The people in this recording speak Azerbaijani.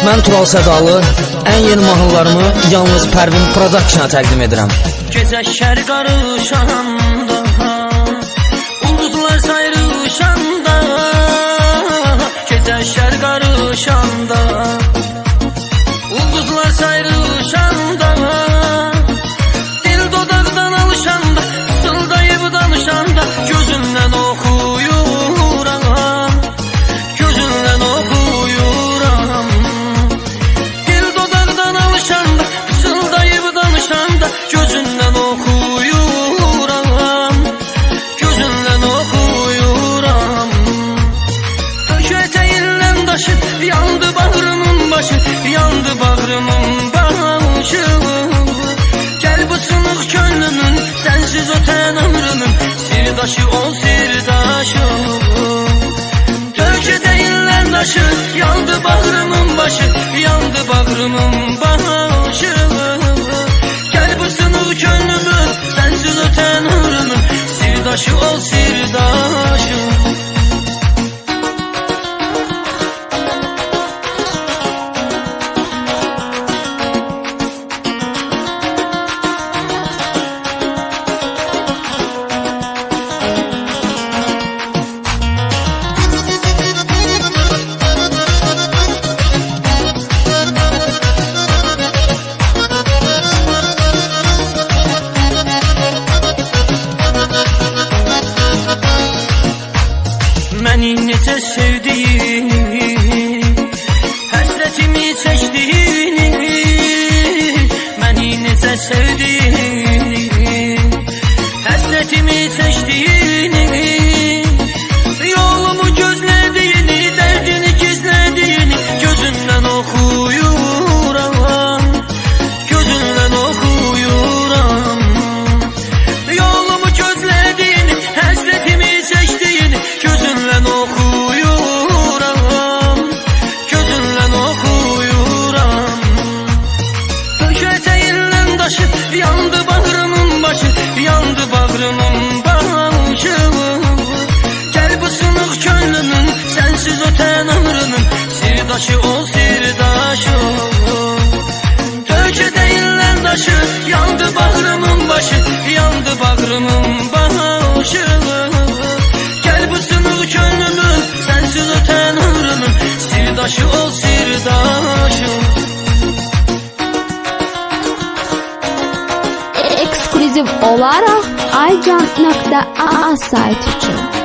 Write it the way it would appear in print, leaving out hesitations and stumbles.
Mən Tural Sədalı, ən yeni mahnılarımı yalnız Pərvin Production-a təqdim edirəm. Gecə şər qarışanda, ulduzlar sayrışanda, gecə şər qarışanda, ulduzlar sayrışanda, dil dodaqdan alışanda, fısıldayıb danışanda, gözündən oxuyuram, gözündən oxuyuram. Dil dodaqdan alışanda, fısıldayıb danışanda, gözündən oxuyuram, gözündən oxuyuram. Tökü ətəyindən daşı, yandı bağrımın başı, yandı bağrımın başı. Gəl bu sınıq könlümün, sənsiz ötən ömrümün, sirdaşı ol sirdaşı. Tökü ətəyindən daşı, yandı bağrımın başı, yandı bağrımın başı. Gəl bu sınıq könlümün, sənsiz ötən ömrümün, sirdaşı ol sirdaşı. Məni necə sevdiyini, həsrətimi çəkdiyini, məni necə sevdiyini, həsrətimi çəkdiyini, yolumu gözlədiyini, dərdini gizlədiyini, gözündən oxuyuram, gözündən oxuyuram. Yolumu gözlədiyini, həsrətimi çəkdiyini, gözündən oxuyuram, gözündən oxuyuram. Tökü ətəyindən daşı, yandı bağrımın başı, yandı bağrımın başı. Gəl bu sınıq könlümün, sənsiz ötən ömrümün, sirdaşı ol sirdaşı. Tökü ətəyindən daşı, yandı bağrımın başı, yandı bağrımın başı. Gəl bu sınıq könlümün, sənsiz ötən ömrümün, sirdaşı ol sirdaşı. Ekskluziv olaraq Aycan.a sayt üçün